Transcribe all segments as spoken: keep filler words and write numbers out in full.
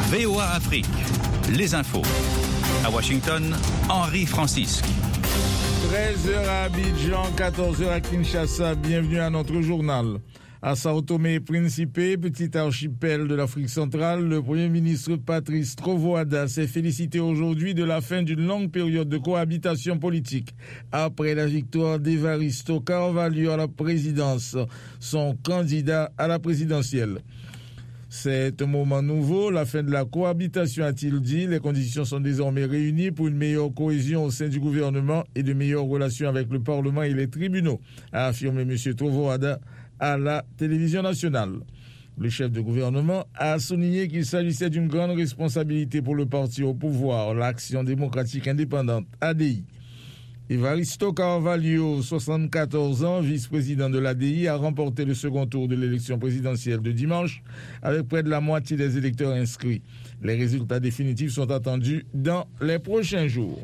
V O A Afrique, les infos. À Washington, Henri Francisque. treize heures à Abidjan, quatorze heures à Kinshasa. Bienvenue à notre journal. À Sao Tomé et Principe, petit archipel de l'Afrique centrale, le Premier ministre Patrice Trovoada s'est félicité aujourd'hui de la fin d'une longue période de cohabitation politique après la victoire d'Evaristo Carvalho à la présidence, son candidat à la présidentielle. C'est un moment nouveau, la fin de la cohabitation, a-t-il dit. Les conditions sont désormais réunies pour une meilleure cohésion au sein du gouvernement et de meilleures relations avec le Parlement et les tribunaux, a affirmé M. Trovoada à la télévision nationale. Le chef de gouvernement a souligné qu'il s'agissait d'une grande responsabilité pour le parti au pouvoir, l'Action démocratique indépendante, A D I. Evaristo Carvalho, soixante-quatorze ans, vice-président de l'A D I, a remporté le second tour de l'élection présidentielle de dimanche avec près de la moitié des électeurs inscrits. Les résultats définitifs sont attendus dans les prochains jours.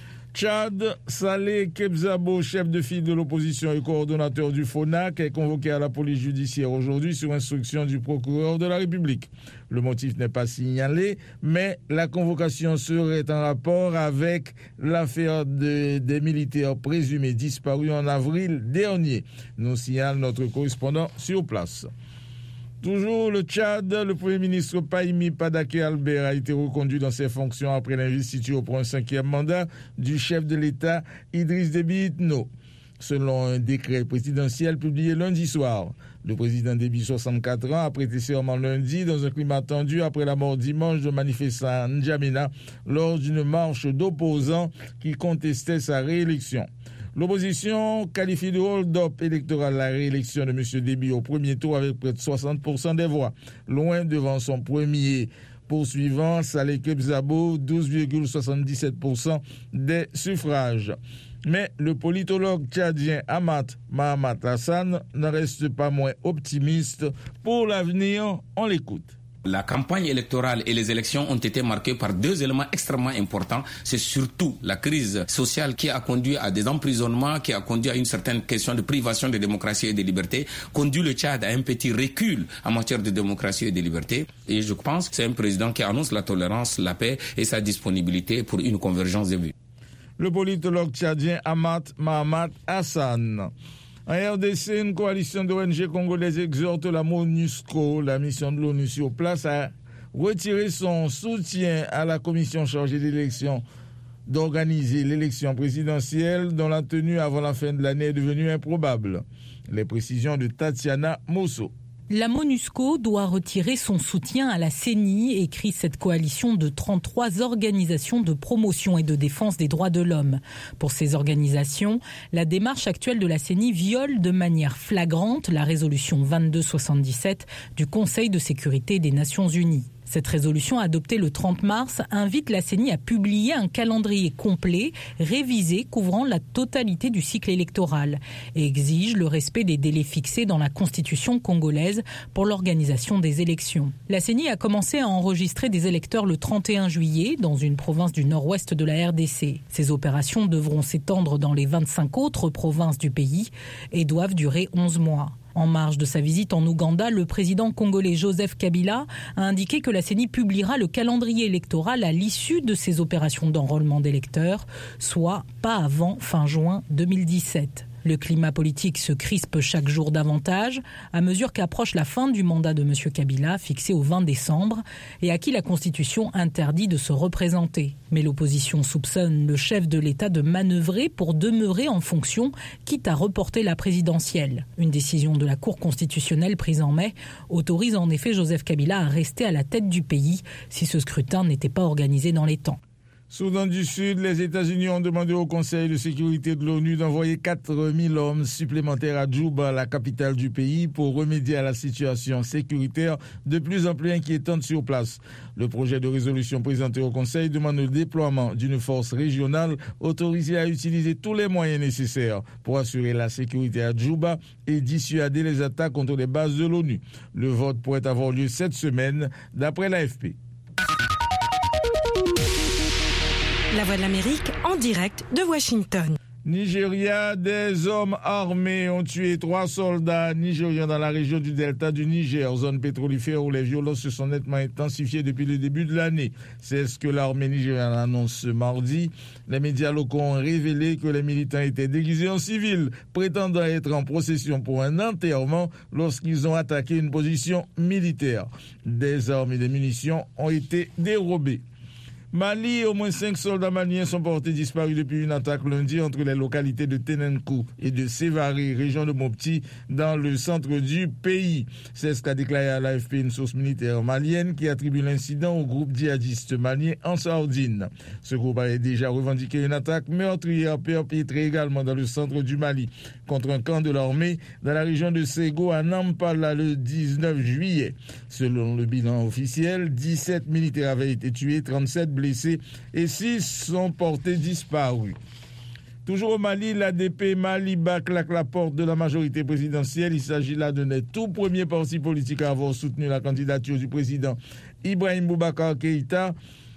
Tchad, Saleh Kebzabo, chef de file de l'opposition et coordonnateur du FONAC, est convoqué à la police judiciaire aujourd'hui sur instruction du procureur de la République. Le motif n'est pas signalé, mais la convocation serait en rapport avec l'affaire de, des militaires présumés disparus en avril dernier, nous signale notre correspondant sur place. Toujours le Tchad, le Premier ministre Pahimi Padaké Albert a été reconduit dans ses fonctions après l'investiture pour un cinquième mandat du chef de l'État Idriss Déby Itno. Selon un décret présidentiel publié lundi soir, le président Déby, soixante-quatre ans, a prêté serment lundi dans un climat tendu après la mort dimanche de manifestants à N'Djamena lors d'une marche d'opposants qui contestaient sa réélection. L'opposition qualifie de hold-up électoral la réélection de M. Déby au premier tour avec près de soixante pour cent des voix, loin devant son premier poursuivant, Saleh Kebzabo, douze virgule soixante-dix-sept pour cent des suffrages. Mais le politologue tchadien Amat Mahamat Hassan ne reste pas moins optimiste pour l'avenir. On l'écoute. La campagne électorale et les élections ont été marquées par deux éléments extrêmement importants. C'est surtout la crise sociale qui a conduit à des emprisonnements, qui a conduit à une certaine question de privation de démocratie et de liberté, conduit le Tchad à un petit recul en matière de démocratie et de liberté. Et je pense que c'est un président qui annonce la tolérance, la paix et sa disponibilité pour une convergence des vues. Le politologue tchadien Amat Mahamat Hassan. En R D C, une coalition d'O N G congolaises exhorte la MONUSCO, la mission de l'ONU sur place, à retirer son soutien à la commission chargée d'élection d'organiser l'élection présidentielle dont la tenue avant la fin de l'année est devenue improbable. Les précisions de Tatiana Mosso. La MONUSCO doit retirer son soutien à la C E N I, écrit cette coalition de trente-trois organisations de promotion et de défense des droits de l'homme. Pour ces organisations, la démarche actuelle de la C E N I viole de manière flagrante la résolution vingt-deux soixante-dix-sept du Conseil de sécurité des Nations Unies. Cette résolution, adoptée le trente mars, invite la C E N I à publier un calendrier complet, révisé, couvrant la totalité du cycle électoral et exige le respect des délais fixés dans la constitution congolaise pour l'organisation des élections. La C E N I a commencé à enregistrer des électeurs le trente et un juillet dans une province du nord-ouest de la R D C. Ces opérations devront s'étendre dans les vingt-cinq autres provinces du pays et doivent durer onze mois. En marge de sa visite en Ouganda, le président congolais Joseph Kabila a indiqué que la C E N I publiera le calendrier électoral à l'issue de ces opérations d'enrôlement d'électeurs, soit pas avant fin juin deux mille dix-sept. Le climat politique se crispe chaque jour davantage à mesure qu'approche la fin du mandat de M. Kabila, fixé au vingt décembre, et à qui la Constitution interdit de se représenter. Mais l'opposition soupçonne le chef de l'État de manœuvrer pour demeurer en fonction, quitte à reporter la présidentielle. Une décision de la Cour constitutionnelle prise en mai autorise en effet Joseph Kabila à rester à la tête du pays si ce scrutin n'était pas organisé dans les temps. Soudan du Sud, les États-Unis ont demandé au Conseil de sécurité de l'ONU d'envoyer quatre mille hommes supplémentaires à Djouba, la capitale du pays, pour remédier à la situation sécuritaire de plus en plus inquiétante sur place. Le projet de résolution présenté au Conseil demande le déploiement d'une force régionale autorisée à utiliser tous les moyens nécessaires pour assurer la sécurité à Djouba et dissuader les attaques contre les bases de l'ONU. Le vote pourrait avoir lieu cette semaine, d'après l'A F P. La Voix de l'Amérique en direct de Washington. Nigeria, des hommes armés ont tué trois soldats nigérians dans la région du delta du Niger, zone pétrolifère où les violences se sont nettement intensifiées depuis le début de l'année. C'est ce que l'armée nigériane annonce ce mardi. Les médias locaux ont révélé que les militants étaient déguisés en civils, prétendant être en procession pour un enterrement lorsqu'ils ont attaqué une position militaire. Des armes et des munitions ont été dérobées. Mali, au moins cinq soldats maliens sont portés disparus depuis une attaque lundi entre les localités de Tenenkou et de Sévaré, région de Mopti, dans le centre du pays. C'est ce qu'a déclaré à l'A F P une source militaire malienne qui attribue l'incident au groupe djihadiste malien Ansardine. Ce groupe avait déjà revendiqué une attaque meurtrière perpétrée également dans le centre du Mali contre un camp de l'armée dans la région de Ségou à Nampala le dix-neuf juillet. Selon le bilan officiel, dix-sept militaires avaient été tués, trente-sept blessés et six sont portés disparus. Toujours au Mali, l'A D P Maliba claque la porte de la majorité présidentielle. Il s'agit là de notre tout premier parti politique à avoir soutenu la candidature du président Ibrahim Boubacar Keïta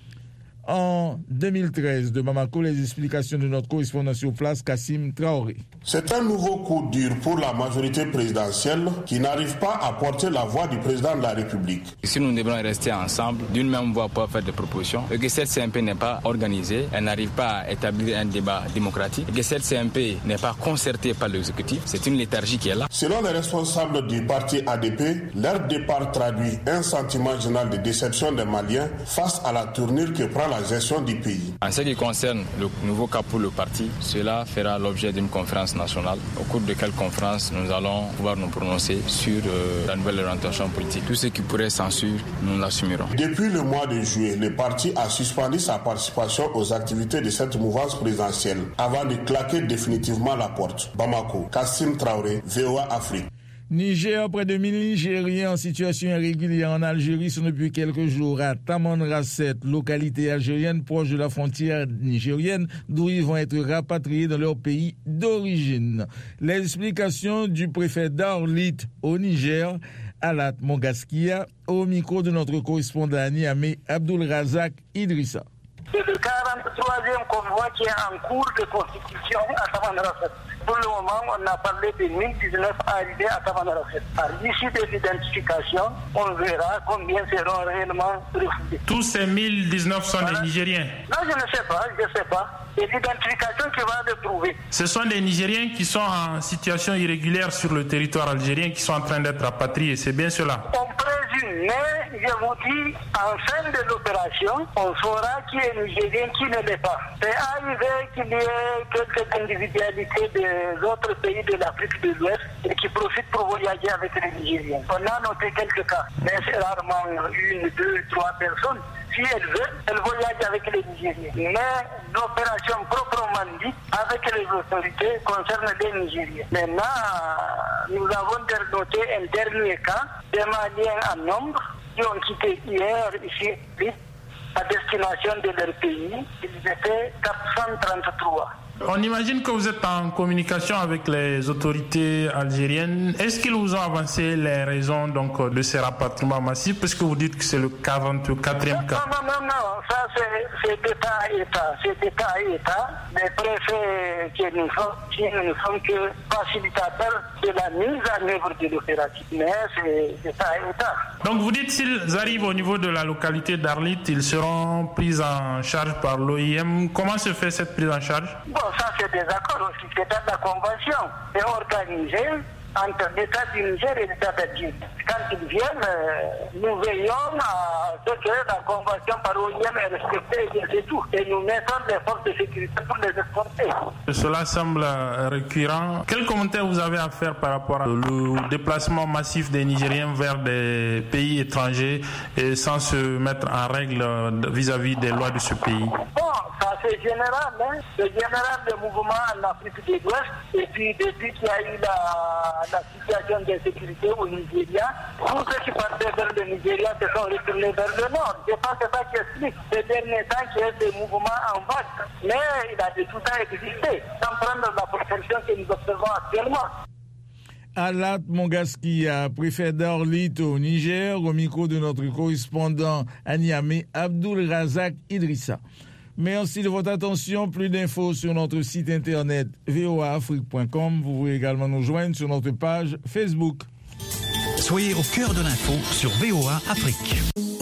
en deux mille treize. De Bamako, les explications de notre correspondant sur place, Kassim Traoré. C'est un nouveau coup dur pour la majorité présidentielle qui n'arrive pas à porter la voix du président de la République. Si nous devons rester ensemble, d'une même voix pour faire des propositions, et que cette C M P n'est pas organisée, elle n'arrive pas à établir un débat démocratique, et que cette C M P n'est pas concertée par l'exécutif, c'est une léthargie qui est là. Selon les responsables du parti A D P, leur départ traduit un sentiment général de déception des Maliens face à la tournure que prend la gestion du pays. En ce qui concerne le nouveau cap pour le parti, cela fera l'objet d'une conférence nationale, au cours de quelle conférence nous allons pouvoir nous prononcer sur euh, la nouvelle orientation politique. Tout ce qui pourrait censurer, nous l'assumerons. Depuis le mois de juillet, le parti a suspendu sa participation aux activités de cette mouvance présidentielle avant de claquer définitivement la porte. Bamako, Kassim Traoré, V O A Afrique. Niger, près de mille Nigériens en situation irrégulière en Algérie sont depuis quelques jours à Tamanrasset, localité algérienne proche de la frontière nigérienne, d'où ils vont être rapatriés dans leur pays d'origine. Les explications du préfet d'Arlit au Niger, Alat Mongaskia, au micro de notre correspondant à Niamey, Abdul Razak Idrissa. C'est le quarante-troisième convoi qui est en cours de constitution à Tamanrasset. Pour le moment, on a parlé de mille dix-neuf arrivés à Tamanrasset. À l'issue de l'identification, on verra combien seront réellement refusés. Tous ces mille dix-neuf sont voilà. Des Nigériens? Non, je ne sais pas, je ne sais pas. C'est l'identification qui va le prouver. Ce sont des Nigériens qui sont en situation irrégulière sur le territoire algérien, qui sont en train d'être rapatriés, c'est bien cela? On présume, mais je vous dis, en fin de l'opération, on saura qui est Nigérien, qui ne l'est pas. C'est arrivé qu'il y ait quelques individualités des autres pays de l'Afrique de l'Ouest et qui profitent pour voyager avec les Nigériens. On a noté quelques cas, mais c'est rarement une, deux, trois personnes. Si elle veut, elle voyage avec les Nigériens. Mais l'opération proprement dite avec les autorités concerne les Nigériens. Maintenant, nous avons noté un dernier cas des Maliens en nombre qui ont quitté hier ici à destination de leur pays. Ils étaient quatre cent trente-trois. On imagine que vous êtes en communication avec les autorités algériennes. Est-ce qu'ils vous ont avancé les raisons donc, de ces rapatriements massifs, parce que vous dites que c'est le quarante-quatrième cas? Non, non, non, non. Ça c'est d'État à État. C'est d'État à État. Les préfets qui nous font, qui ne font que facilitateurs de la mise en œuvre de l'opération. Mais c'est d'État à État. Donc vous dites s'ils arrivent au niveau de la localité d'Arlit, ils seront pris en charge par l'O I M. Comment se fait cette prise en charge? Bon, ça c'est des accords aussi, c'est dans la convention. C'est organisé entre l'État du Niger et l'État d'Algérie. Quand ils viennent, euh, nous veillons à ce que la convention par l'O I M est respectée, et c'est tout. Et nous mettons des forces de sécurité pour les exporter. Cela semble récurrent. Quel commentaire vous avez à faire par rapport au déplacement massif des Nigériens vers des pays étrangers et sans se mettre en règle vis-à-vis des lois de ce pays? Bon, ça c'est général, hein. C'est général le mouvement en Afrique de l'Ouest. Et puis depuis qu'il y a eu la la situation d'insécurité au Nigeria, tous ceux qui partaient vers le Nigeria se sont retournés vers le nord. Je pense que c'est ça qui explique ces derniers temps qu'il y a des mouvements en vague. Mais il a de tout ça existé, sans prendre la proportion que nous observons actuellement. Alat Mongaskia, préfet d'Arlit au Niger, au micro de notre correspondant à Niamey, Abdul Razak Idrissa. Merci de votre attention. Plus d'infos sur notre site internet v o a afrique point com. Vous pouvez également nous joindre sur notre page Facebook. Soyez au cœur de l'info sur V O A Afrique.